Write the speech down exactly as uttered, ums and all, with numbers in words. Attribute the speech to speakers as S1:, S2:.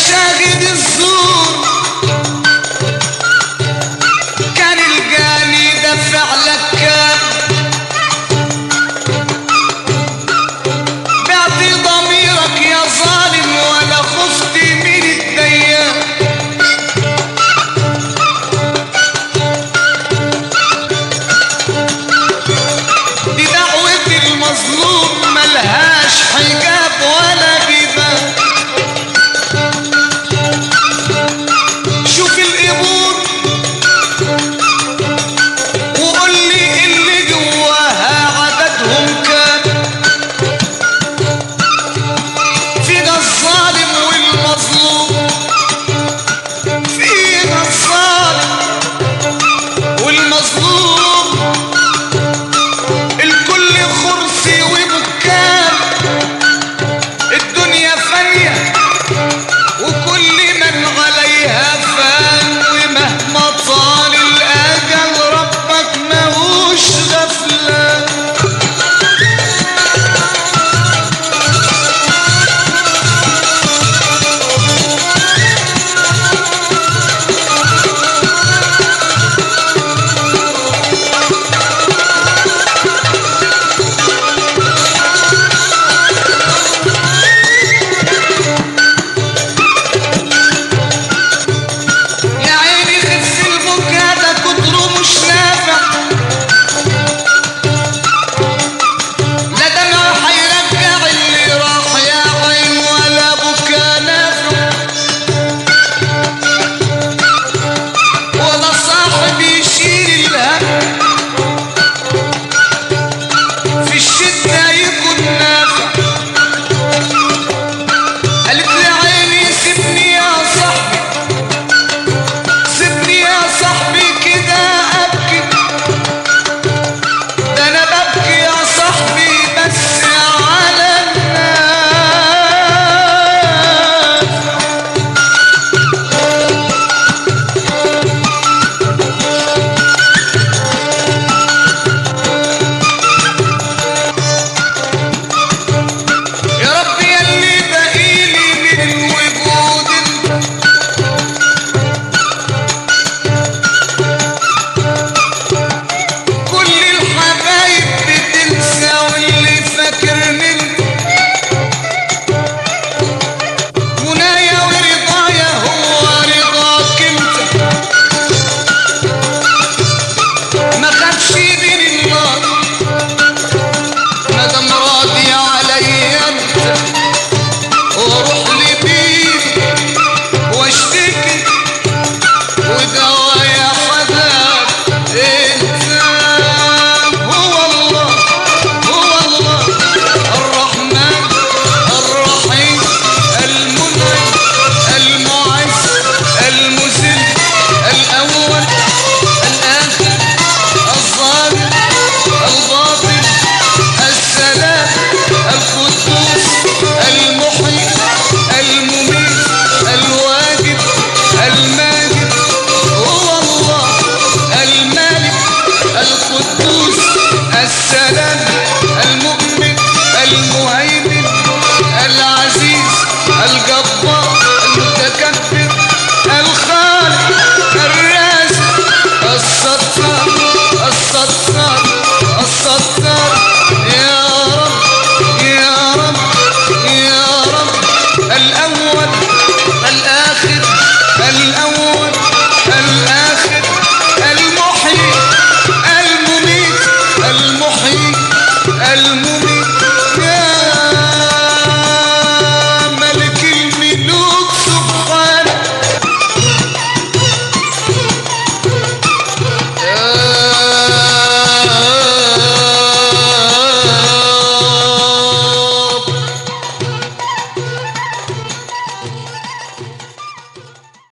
S1: شاهد الزور كان الجاني ده فعلك كان بعت ضميرك يا ظالم ولا خفت من الديان دي دعوة المظلوم ملهاش حجاب ولا جبال شوف القبور وقول لي اللي جواها عددهم كام فينا الظالم والمظلوم فينا الظالم والمظلوم الكل خرسي ومكان الدنيا فانية وكل من عليها فان ومهما طال الأجل ربك ماهوش غفلان يا عيني خف البكا ده كتره مش نافع لا دمع هيرجع اللي راح يا عين ولا بكا نافع ولا صاحب يشيل الهم في الشدة يكون نافع قالت لي عيني سيبني يا صاحبي سيبني يا صاحبي كده ابكي ده انا ببكي يا صاحبي بس على الناس يا رب ياللي باقيلي من الوجود انت كل الحبايب بتنسى واللي فاكرني انت منايا ورضايا هو رضاك انت ما خافش من النار ندم راضي عليا انت واروح لبيك واشتكي ودوايا حداك انت هو الله هو الله الرحمن الرحيم المنعم المعز المذل الاول الاخر الظاهر الباطن السلام القدوس المحيي المميت الواجد الماجد هو الله المالك القدوس السلام المؤمن المهيمن العزيز الجبار المتكبر الخالق الرازق الستار الستار الستار يا رب يا رب يا رب الأول الآخر الأول الآخر المحيي المميت المحيي المميت